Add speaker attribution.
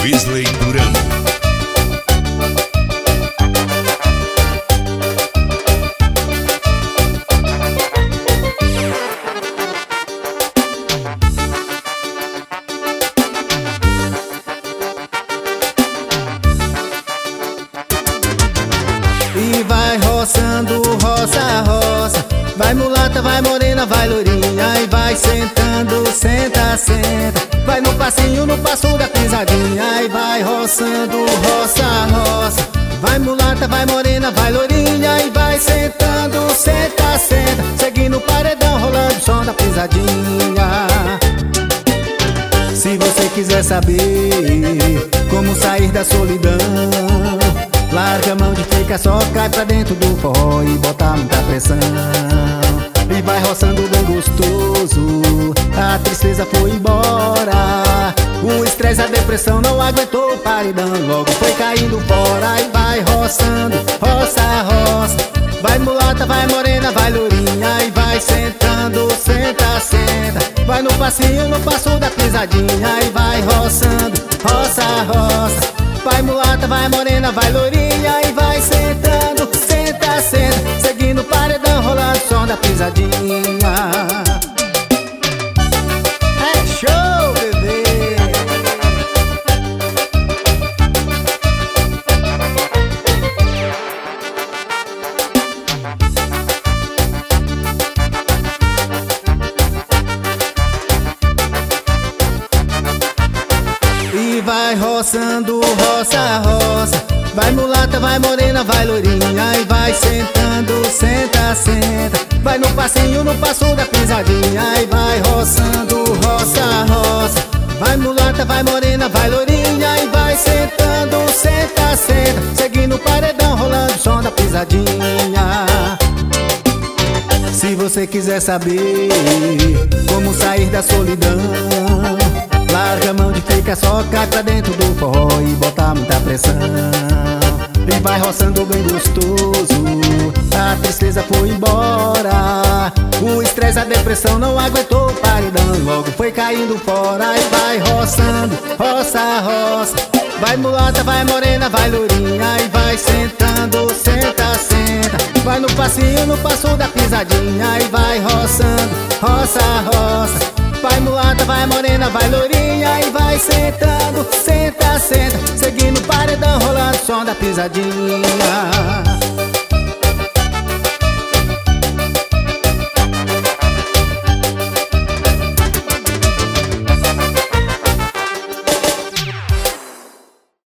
Speaker 1: Wesley Duran.
Speaker 2: E vai roçando, roça, roça. Vai mulata, vai morena, vai lourinha. E vai sentando, senta, senta. Vai no passinho, no passo da pisadinha. E vai roçando, roça, roça. Vai mulata, vai morena, vai lourinha. E vai sentando, senta, senta. Seguindo o paredão, rolando o som da pisadinha. Se você quiser saber como sair da solidão, larga a mão de fica, só cai pra dentro do forró e bota muita pressão. E vai roçando bem gostoso, a tristeza foi embora. O estresse, a depressão não aguentou o paredão, logo foi caindo fora. E vai roçando, roça, roça. Vai mulata, vai morena, vai lourinha. E vai sentando, senta, senta. Vai no passinho, no passo da pisadinha. E vai roçando, roça, roça. Vai mulata, vai morena, vai lourinha. E vai sentando, senta, senta. Seguindo o paredão, rolando o som da pisadinha. É show, bebê! E vai roçando, roça, roça. Vai mulata, vai morena, vai lourinha. E vai sentando, senta, senta. Vai no passinho, no passo da pisadinha. E vai roçando, roça, roça. Vai mulata, vai morena, vai lourinha. E vai sentando, senta, senta. Seguindo o paredão, rolando o som da pisadinha. Se você quiser saber como sair da solidão, larga a mão de fica, só cai pra dentro do forró e bota muita pressão. E vai roçando bem gostoso, a tristeza foi embora. O estresse, a depressão não aguentou o paredão, logo foi caindo fora. E vai roçando, roça, roça. Vai mulata, vai morena, vai lourinha. E vai sentando, senta, senta. Vai no passinho, no passo da pisadinha. E vai roçando, roça, roça. Vai mulata, vai morena, vai lourinha. E vai sentando, senta, senta. Seguindo o paredão, rolando o som da pisadinha.